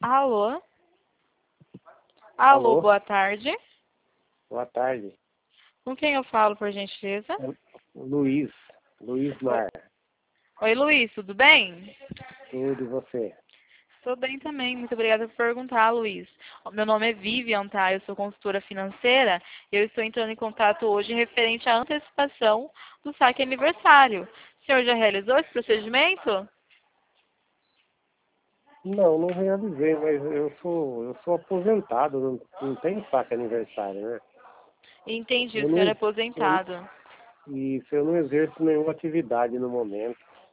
Alô? Alô, Alô? boa tarde. Boa tarde. Com quem eu falo, por gentileza? Luiz. Luiz Mar. Oi, Luiz, tudo bem? Tudo e você? Estou bem também, muito obrigada por perguntar, Luiz. Meu nome é Vivian, tá? Eu sou consultora financeira e eu estou entrando em contato hoje referente à antecipação do saque aniversário. O senhor já realizou esse procedimento? Não realizei, mas eu sou aposentado, não tenho saque aniversário, né? Entendi, Eu o senhor é não, eu, aposentado. isso, eu não exerço nenhuma atividade no momento.